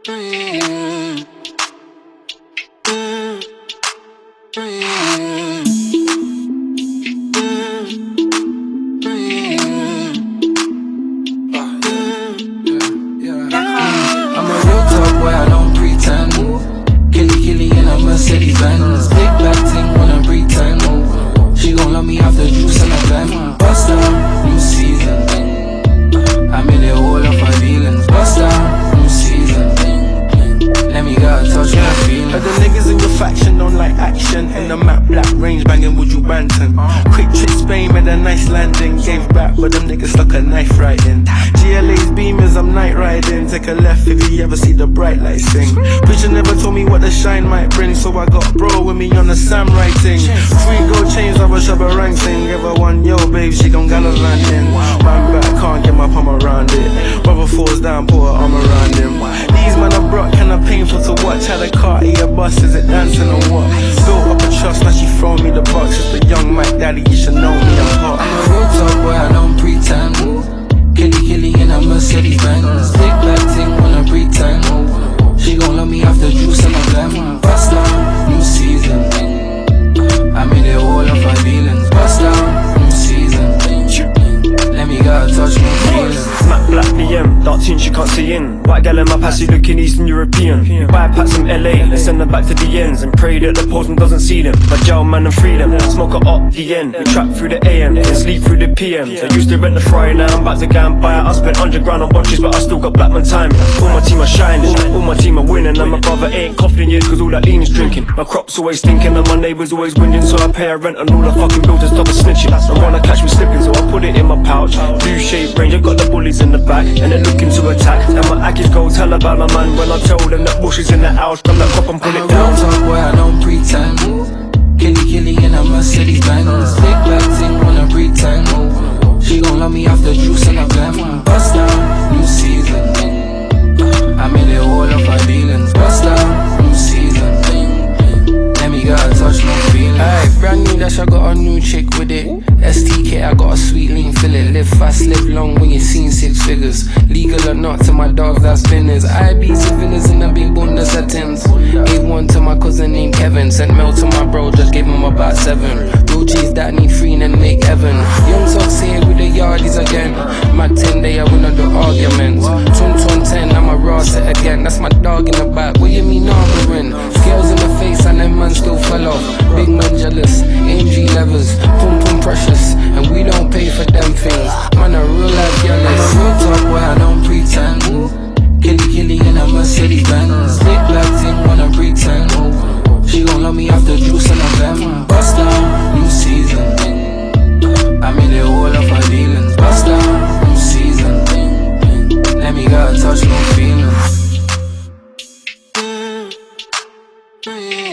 Boy, I don't pretend. Killy in a Mercedes Benz. Big black thing when I pretend. She gon' love me after juice and a blend. Bust down, new season. I'm in the whole of my feelings. Bust down, new season. Let me go touch my feelings. But the niggas in your faction don't like action. In the map black range banging would you Banton. Quick trip Spain made a nice landing. Gave back but them niggas stuck a knife right in. GLA's beamers I'm night riding. Take a left if you ever see the bright lights sing. Preacher never told me what the shine might bring. So I got bro with me on the Sam writing. 3 gold chains of a shabba rank thing. Give her one yo babe she gon' gallivanting. Man back can't get my palm around it. Brother falls down put her arm around him. These man are brought kinda painful to watch. How the car eat a bus, is it dancing or what? Built up a trust, now she throw me the box. Just a young Mike Daddy, you should know me, I'm hot. I'm a real talk boy, I don't pretend. Killy in a Mercedes Benz. Big black thing when I pretend. She gon' love me after juice and a blend. Bust down, new season. I'm in the whole of my feelings. Bust down, new season. Let me go touch my feelings. Matte black BM, dark tune she can't see in. White gal in my passy looking Eastern European. Buy packs from LA, let's send them back to the ends. And pray that the postman doesn't see them. My jail man and freedom, smoke her up the end. We trap through the AM, then sleep through the PM. I used to rent the Friday, now I'm about to go and buy it. I spent 100 grand on watches, but I still got black man time. All my team are shining, all my team are winning. And my brother ain't coughing yet, cause all that lean is drinking. My crop's always stinking and my neighbours always whinging. So I pay a rent and all the fucking bills to stop a snitching. I wanna catch me slipping, so I put it in my pouch. Blue shade range, I got the bullies in the back, and they're looking to attack. And my ackies go tell about my man when I tell them that bush is in the house. From that cop and pull it down. I'm a real talk boy, I don't pretend. Killy in a Mercedes Benz. Big black thing when I pretend. She gon' love me after juice and a blend. Bust down, new season. I'm in the whole of my feelings. Bust down, new season. Let me go touch my feelings. Hey, brand new dash, I got a new chick with it. STK, I got a sweet lean fillet. Live fast, live long when you seen 6 figures. Legal or not to my dog, that's business. IB to villas in the big bunda settings. Gave one to my cousin named Kevin. Sent mail to my bro, just gave him about 7. Real G's that need free and make heaven. Young Sox here with the yardies again. Mac 10 day, I win on the arguments. 10, I'm a raw set again. That's my dog in the back, what you mean arguing? Scales in the face and them man still fell off. Big man jealous, AMG levers, pum precious. And we don't pay for them things. Man a real life jealous. I'm a real talk boy, I don't pretend. Killy in a Mercedes Benz. Big black thing when I pretend. She gon' love me after juice and a blend. Bust down, new season. I'm in the whole of my feelings. Bust down, new season. Let me go touch my feelings.